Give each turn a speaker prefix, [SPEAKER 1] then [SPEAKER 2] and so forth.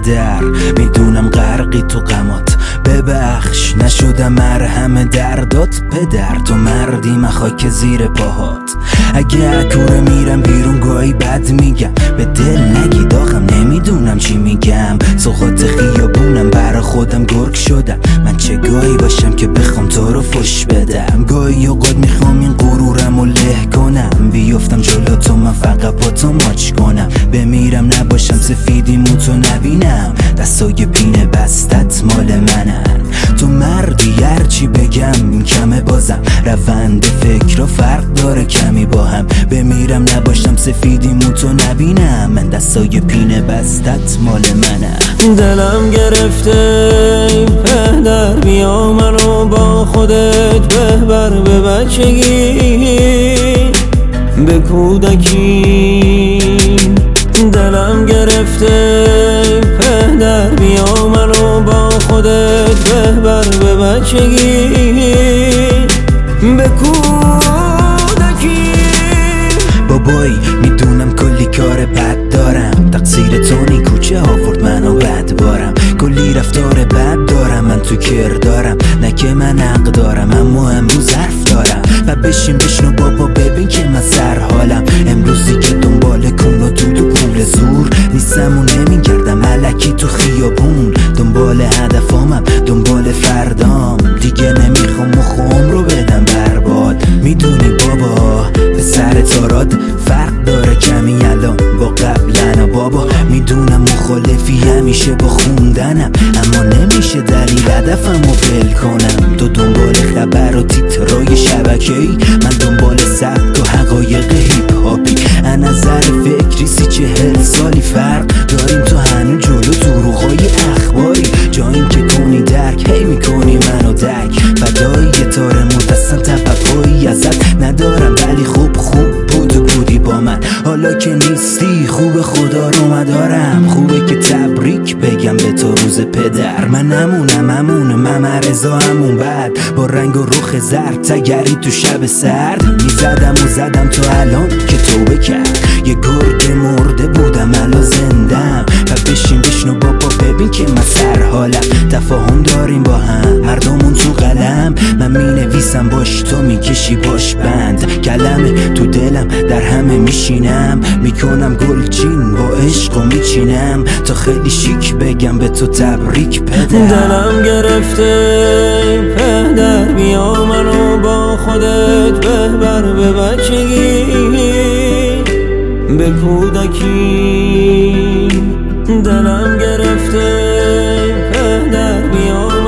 [SPEAKER 1] پدر، میدونم غرقی تو غمات، ببخش نشدم مرهم دردات. پدر تو مردی من خاک زیر پاهات، اگه اکوره میرم بیرون گاهی بد میگم، به دل نگی داغم نمیدونم چی میگم. سوغات خیابونم برا خودم گرگ شدم، من چه گاهی باشم که بخوام تو رو فش بدم. گاهی اوقات میخوام این غرورم رو له کنم، بیفتم جلو تو من فقط با تو ماچ کنم. بمیرم نباشم سفیدی موتو نبینم، دستای پینه بستت مال منن. تو مردی هرچی بگم کمه بازم، روند فکر و فرق داره کمی با هم. بمیرم نباشم سفیدی موتو نبینم، من دستای پینه بستت مال منم.
[SPEAKER 2] دلم گرفته ای پدر، بیا منو با خودت ببر به بچگی، به کودکی. دلم گرفته ای پدر، بیا منو با خودت ببر به بچگی، به کودکی.
[SPEAKER 1] بابایی میدونم کلی کار بد دارم، تقصیر تو نی کوچه آورد منو بد بارم. کلی رفتار بد دارم من تو کردارم، نه که من حق دارم اما امروز حرف دارم. و بشنو بابا ببین که من سر حالم، امروزی که دنبال کون و دود و پول زور نیستم و نمیگردم الکی تو خیابون. دنبال هدفامم دنبال فردام، دیگه نمیخوام مخم رو بدم برباد. میدونی بابا به سر تاراد فرق داره کمی الان با قبلنا. بابا میدونم مخالفی همیشه با خوندنم، اما نمیشه دلیل هدفم رو ول کنم. تو دنبال خبر و تیترای شبکه‌ای، من دنبال سبک و حقایق هیپ هاپی. از نظر فکری 30-40 سالی فرق داریم، تو هنو جلو دروغای اخباری. جا این که کنی درک هی میکنی منو دک، فدایی تار مدستن توقعی ازت ندارم، ولی خوب بودی با من. حالا که نیستی خوب خدا رو مدارم، خوبه که تبریک بگم به تو روز پدر. من نمونم من رضا همون بعد، با رنگ و رخ زرد تگری تو شب سرد. زدم تو الان که توبه کرد، یه گرگ مرده بودم الان زندم. و بشنو بابا ببین که من سر حالم، تفاهم داریم با هم مردمون تو قلم. من مینویسم باش تو میکشی باش بند، کلمه تو دلم در همه میشینم. میکنم گلچین با عشق و میچینم، تا خیلی شیک بگم به تو تبریک پدر.
[SPEAKER 2] دلم گرفته ای پدر، بیا منو با خودت ببر به بچگی، به کودکی. دلم گرفته ای پدر، بیا